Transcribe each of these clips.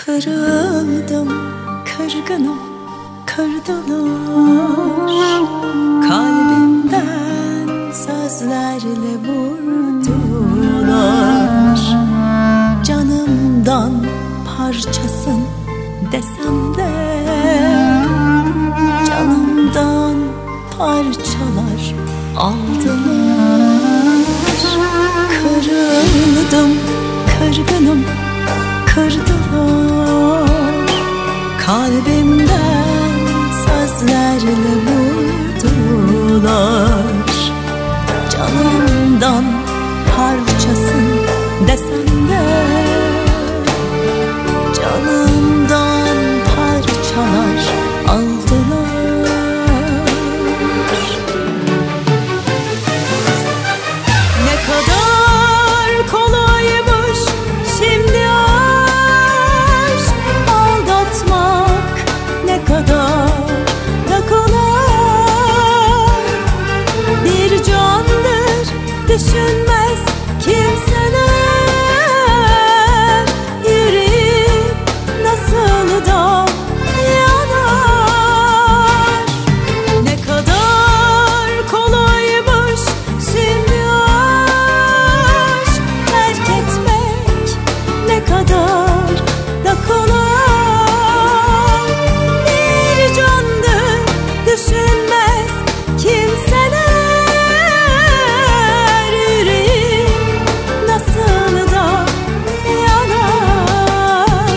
Kırıldım, kırgınım, kırdılar. Kalbimden sözlerle vurdular. Canımdan parçasın desem de canımdan parçalar aldılar. Kırıldım, kırgınım, kırdılar. Kalbimden sözlerle vurdular. Canımdan parçasın desem de canımdan parçalar aldılar. Ne kadar kolaymış şimdi aşk aldatmak, ne kadar da kolay. Bir candır düşünmez kimseler, yüreğim nasıl da yanar. Ne kadar kolaymış şimdi aşk terk etmek, ne kadar da kolay. Bir candır düşünmez kimseler, yüreğim nasıl da yanar.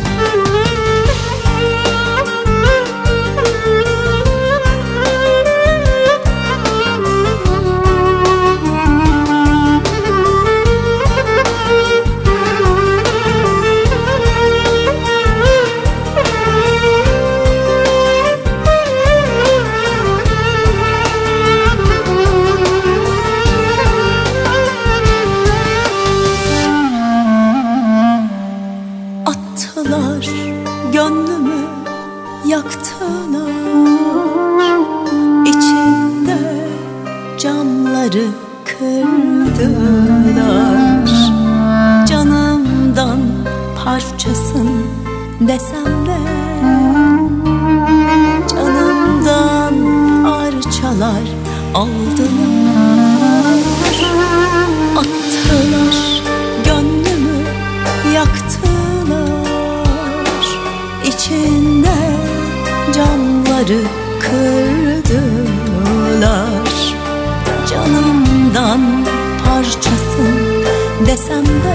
Attılar gönlümü, yaktılar. İçinde camları kırdılar. Canımdan parçasın desem de canımdan parçalar aldılar. Attılar gönlümü, yaktılar. İçinde camları kırdılar. Canımdan parçasın desem de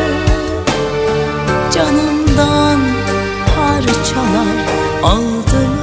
canımdan parçalar aldılar.